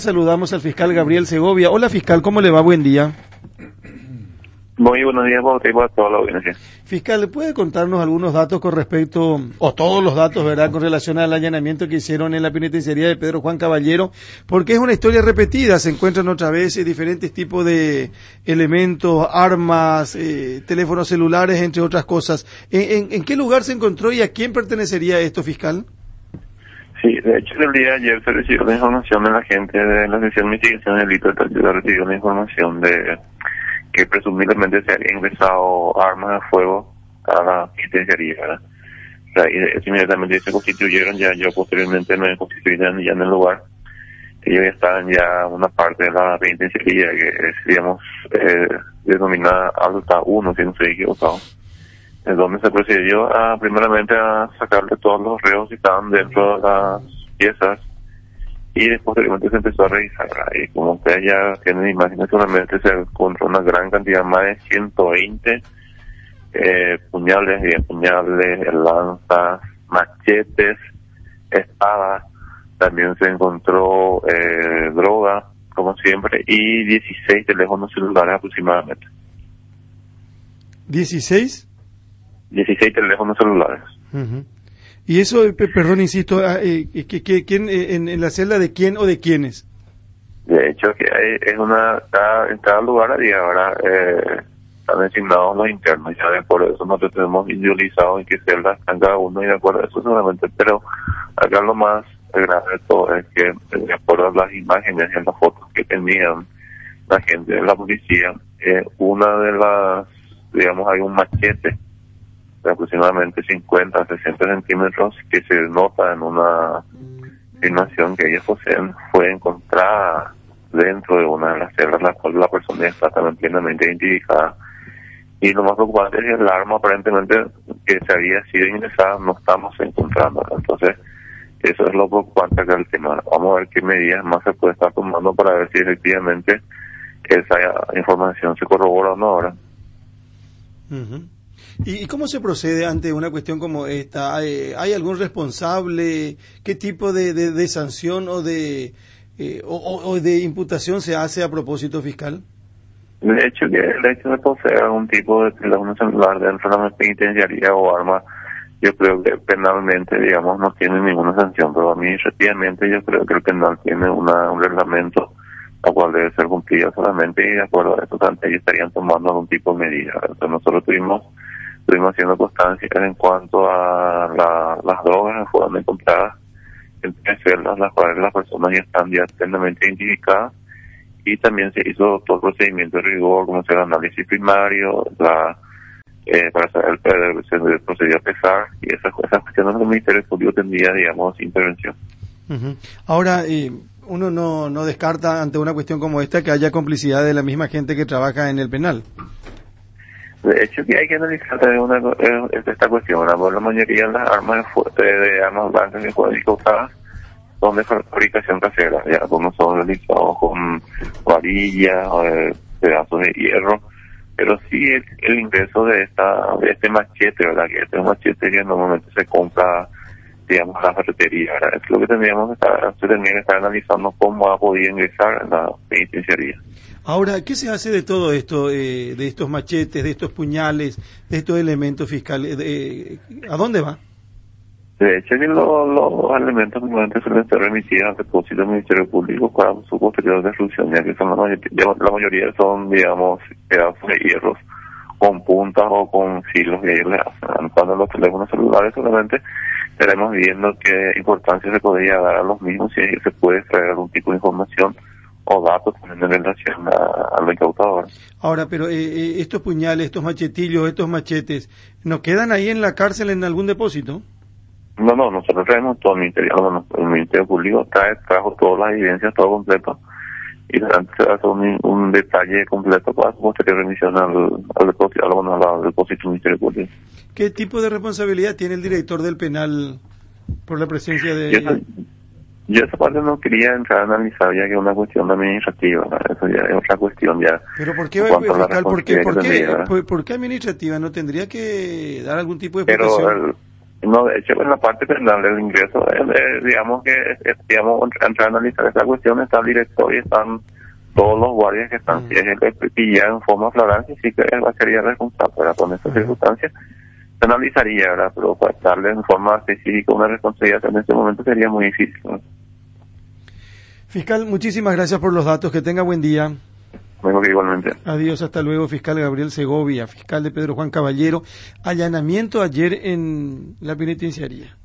Saludamos al fiscal Gabriel Segovia. Hola fiscal, ¿cómo le va? Buen día. Muy buenos días, Bautista, a toda la audiencia. Fiscal, ¿puede contarnos algunos datos con respecto, o todos los datos, verdad, con relación al allanamiento que hicieron en la penitenciaría de Pedro Juan Caballero? Porque es una historia repetida, se encuentran otra vez diferentes tipos de elementos, armas, teléfonos celulares, entre otras cosas. ¿En qué lugar se encontró y a quién pertenecería esto, fiscal? Sí, de hecho el día de ayer se recibió la información de la gente de la sección de investigación de delitos de ciudad, recibió la información de que presumiblemente se había ingresado armas de fuego a la penitenciaría, ¿verdad? O sea, y inmediatamente se constituyeron, ya yo posteriormente me constituí ya en el lugar. Ellos ya estaban ya una parte de la penitenciaría que es, digamos, denominada Alta 1, si no estoy equivocado, en donde se procedió primeramente a sacarle todos los reos que estaban dentro de las piezas y posteriormente se empezó a revisar. Y como ustedes ya tienen imágenes, solamente se encontró una gran cantidad, más de 120 puñales, lanzas, machetes, espadas. También se encontró droga, como siempre, y 16 teléfonos celulares aproximadamente. ¿16? 16 teléfonos celulares. Uh-huh. Y eso, perdón, insisto, ¿quién, en la celda de quién o de quiénes? De hecho, que es en cada lugar ahí ahora están designados los internos, ya por eso nosotros tenemos individualizado en qué celda están cada uno, y de acuerdo a eso seguramente, pero acá lo más grave de todo es que, de acuerdo a las imágenes y a las fotos que tenían la gente de la policía, una de las, digamos, hay un machete de aproximadamente 50 a 60 centímetros que se nota en una filmación que ellos poseen, fue encontrada dentro de una de las celdas, la cual la persona está también plenamente identificada. Y lo más preocupante es que el arma aparentemente que se había sido ingresada no estamos encontrando. Entonces, eso es lo preocupante acá del tema. Vamos a ver qué medidas más se puede estar tomando para ver si efectivamente esa información se corrobora o no ahora. Uh-huh. ¿Y cómo se procede ante una cuestión como esta? ¿Hay algún responsable? ¿Qué tipo de sanción o de imputación se hace a propósito, fiscal? De hecho, que el hecho de poseer algún tipo de teléfono celular dentro de la penitenciaría o arma, yo creo que penalmente, digamos, no tiene ninguna sanción, pero administrativamente yo creo que el penal tiene un reglamento la cual debe ser cumplida solamente, y de acuerdo a eso ellos estarían tomando algún tipo de medida. Entonces nosotros estuvimos haciendo constancia en cuanto a las drogas que fueron encontradas en celdas, las cuales las personas ya están ya plenamente identificadas, y también se hizo todo el procedimiento de rigor, como sea el análisis primario, para saber se procedió a pesar, y esas cuestiones del Ministerio Público tendría, digamos, intervención. Uh-huh. Ahora, uno no descarta ante una cuestión como esta que haya complicidad de la misma gente que trabaja en el penal. De hecho, que hay que analizar esta cuestión. La mayoría de las armas de armas blancas que pueden ser usadas son de fabricación casera, ya algunos son realizados con varillas o pedazos de hierro, pero sí el ingreso de este machete, ¿verdad? Que este es un machete que normalmente se compra, digamos, a la ferretería, ¿verdad? Es lo que se tendría que estar analizando cómo ha podido ingresar en la penitenciaría. Ahora, ¿qué se hace de todo esto, de estos machetes, de estos puñales, de estos elementos fiscales? ¿A dónde va? De hecho, que los elementos normalmente suelen ser remitidos al depósito del Ministerio Público para su posterior destrucción, ya que son la mayoría son, digamos, pedazos de hierros con puntas o con filos que ellos le hacen. Cuando los teléfonos celulares solamente estaremos viendo qué importancia se podría dar a los mismos, si se puede extraer algún tipo de información o datos también en relación al incautador. Ahora, pero estos puñales, estos machetillos, estos machetes, ¿no quedan ahí en la cárcel en algún depósito? No, nosotros traemos todo el Ministerio Público trajo todas las evidencias, todo completo, y se hace un detalle completo para su posterior remisión al depósito del Ministerio Público. ¿Qué tipo de responsabilidad tiene el director del penal por la presencia de...? Yo esa parte no quería entrar a analizar, ya que es una cuestión administrativa, ¿no? Eso ya es otra cuestión ya. ¿Pero por qué, fiscal, por qué administrativa? ¿No tendría que dar algún tipo de explicación? No, de hecho, en la parte penal del ingreso, digamos que, digamos, entrar a analizar esta cuestión, está el director y están todos los guardias que están. Si es el que pilla en forma flagrante, sí que él sería responsable, ¿verdad? Con estas circunstancias se analizaría, ¿verdad? Pero para darle en forma específica una responsabilidad en este momento sería muy difícil, ¿no? Fiscal, muchísimas gracias por los datos, que tenga buen día. Bueno, que igualmente. Adiós, hasta luego, fiscal Gabriel Segovia, fiscal de Pedro Juan Caballero. Allanamiento ayer en la penitenciaría.